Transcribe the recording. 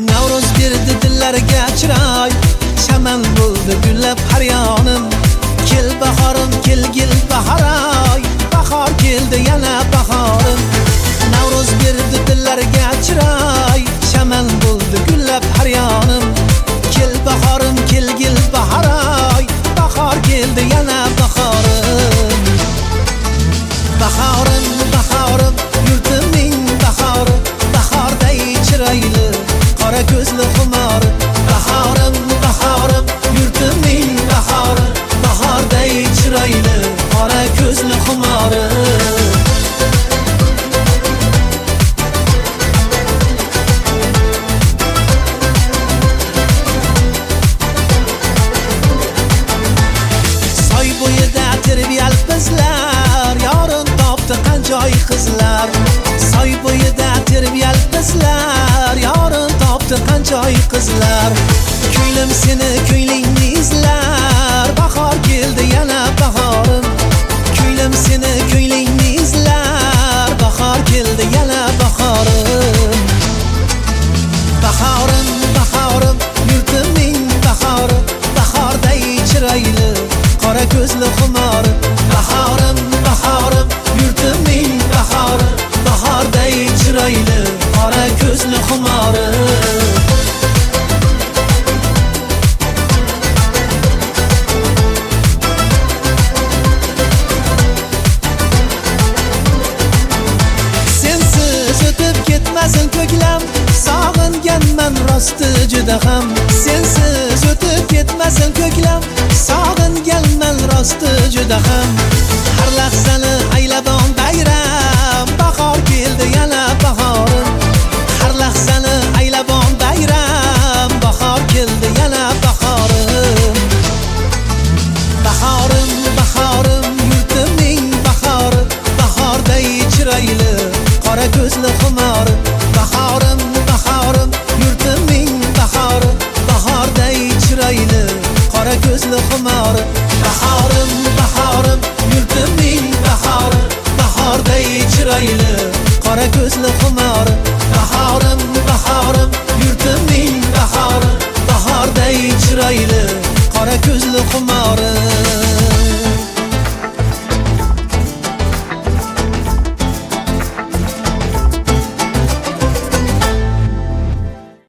Navruz berdi dillarga chiroy, chaman bo'ldi gullab har yonim. Kel bahorim, kelgil bahoray, bahor keldi yana bahorim. Navruz berdi dillarga chiroy, chaman bo'ldi gullab har yonim. Kel bahorim, kelgil bahoray, bahor keldi yana bahorim. Bahorim, bahorim, yurtimning bahori, bahorday chiroyli, qora ko'zli xumori. Bahorim, bahorim, yurtimning bahori, bahorday chiroyli, qora ko'zli xumori. Soy bo'yida terbiyal bizlar, yorin topdi qanchoy qizlar. Soy bo'yida terbiyal bizlar, yorin topdi qanchoy qizlar. Ko'nglim seni, ko'nglingni izlar, bahor keldi yana bahorim. Ko'nglim seni, ko'nglingni izlar, bahor keldi yana bahorim. Bahorim, bahorim, yurtimning bahori, bahorday chiroyli, qora ko'zli xumori. Bahorim, bahorim, yurtimning bahori, bahorday chiroyli, qora ko'zli xumori. Sensiz o'tib ketmasin ko'klam, sog'inganman rosti juda ham. Sensiz o'tib ketmasin ko'klam, sog'inganman rosti juda ham. Har lahzani aylabon bayram, bahor keldi yana